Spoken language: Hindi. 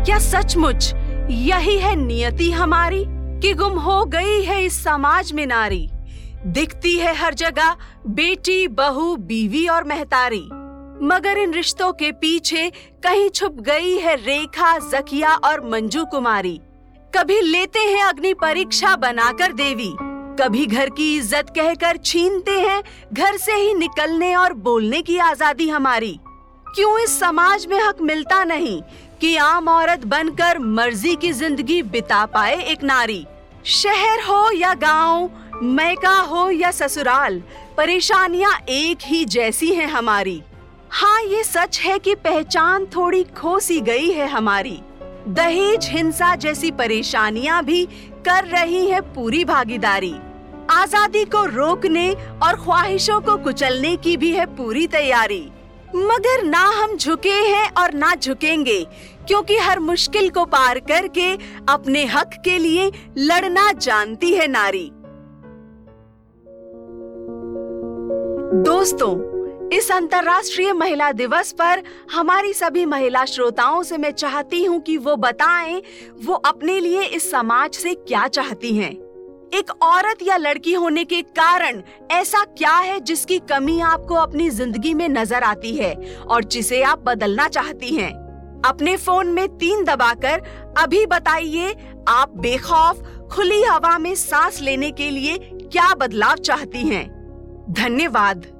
क्या सचमुच यही है नियति हमारी कि गुम हो गई है इस समाज में नारी? दिखती है हर जगह बेटी, बहू, बीवी और महतारी, मगर इन रिश्तों के पीछे कहीं छुप गई है रेखा, जकिया और मंजू कुमारी। कभी लेते हैं अग्नि परीक्षा बनाकर देवी, कभी घर की इज्जत कहकर छीनते हैं घर से ही निकलने और बोलने की आजादी हमारी। क्यों इस समाज में हक मिलता नहीं कि आम औरत बनकर मर्जी की जिंदगी बिता पाए एक नारी? शहर हो या गांव, मैका हो या ससुराल, परेशानियां एक ही जैसी हैं हमारी। हाँ, ये सच है कि पहचान थोड़ी खो सी गई है हमारी। दहेज, हिंसा जैसी परेशानियां भी कर रही है पूरी भागीदारी। आजादी को रोकने और ख्वाहिशों को कुचलने की भी है पूरी तैयारी। मगर ना हम झुके हैं और ना झुकेंगे, क्योंकि हर मुश्किल को पार करके अपने हक के लिए लड़ना जानती है नारी। दोस्तों, इस अंतर्राष्ट्रीय महिला दिवस पर हमारी सभी महिला श्रोताओं से मैं चाहती हूँ कि वो बताएं वो अपने लिए इस समाज से क्या चाहती हैं। एक औरत या लड़की होने के कारण ऐसा क्या है जिसकी कमी आपको अपनी जिंदगी में नजर आती है और जिसे आप बदलना चाहती हैं? अपने फोन में 3 दबाकर अभी बताइए, आप बेखौफ खुली हवा में सांस लेने के लिए क्या बदलाव चाहती हैं? धन्यवाद।